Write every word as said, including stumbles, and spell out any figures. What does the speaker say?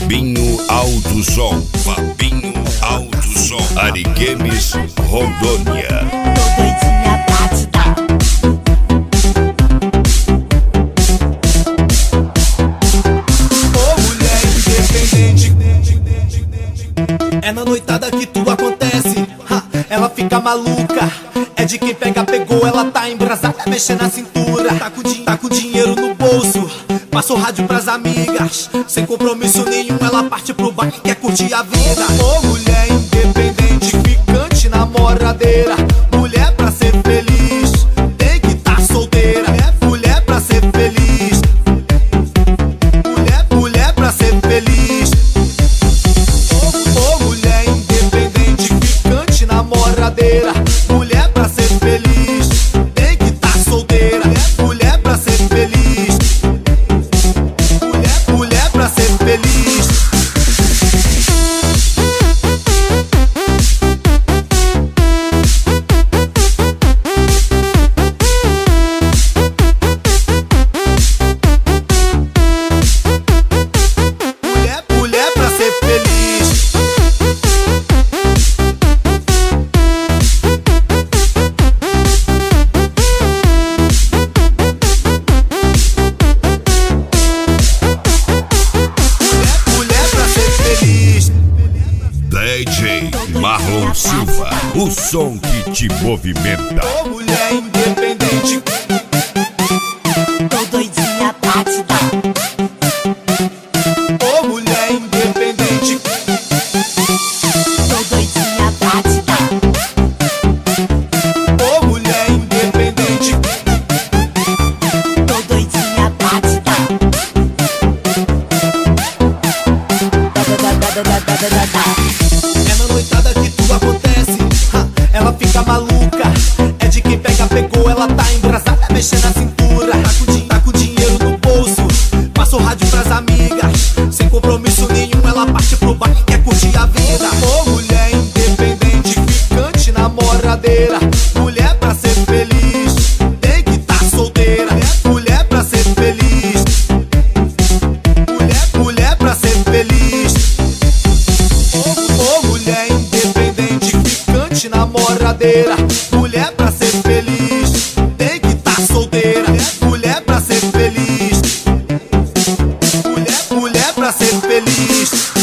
Fabinho Alto Som, Fabinho Alto Som, Ariquemes, Rondônia. Tô doidinha pra te dar. Ô mulher independente, é na noitada que tudo acontece. Ha, ela fica maluca, é de quem pega, pegou, ela tá embrasada, mexe na cintura. Tá com, din tá com dinheiro no bolso, passa o rádio pras amigas. Sem compromisso nenhum, ela parte pro bar e quer curtir a vida. Ô mulher independente, ficante, namoradeira. Mulher pra ser feliz, tem que tá solteira. Mulher pra ser feliz, mulher, mulher pra ser feliz. Ô, ô mulher independente, ficante, namoradeira. Mulher pra ser feliz, tem que tá solteira. Mulher pra ser feliz, mulher, mulher pra ser feliz. Mulher, mulher pra ser feliz. Mulher pra ser feliz. D J Marlon Silva, o som que te movimenta. Ô mulher independente, Tô doidinha pra te dar. ô mulher independente, Tô doidinha pra te dar. ô mulher independente, Tô doidinha pra te dar. Da, da, da, da, da, da, da, da. é na noitada que tudo acontece. Ha, ela fica maluca, é de quem pega, pegou, ela tá embrasada, mexe na cintura. Tá com, din tá com dinheiro no bolso, passa o rádio pras amigas. Sem compromisso nenhum, ela parte pro bar e quer curtir a vida. Ô mulher independente, ficante, namoradeira. Mulher pra ser feliz, tem que tá solteira. Mulher pra ser feliz, mulher, mulher pra ser feliz. Ô mulher independente, ficante, namoradeira. Mulher pra ser feliz, tem que tá solteira. Mulher pra ser feliz, mulher, mulher pra ser feliz.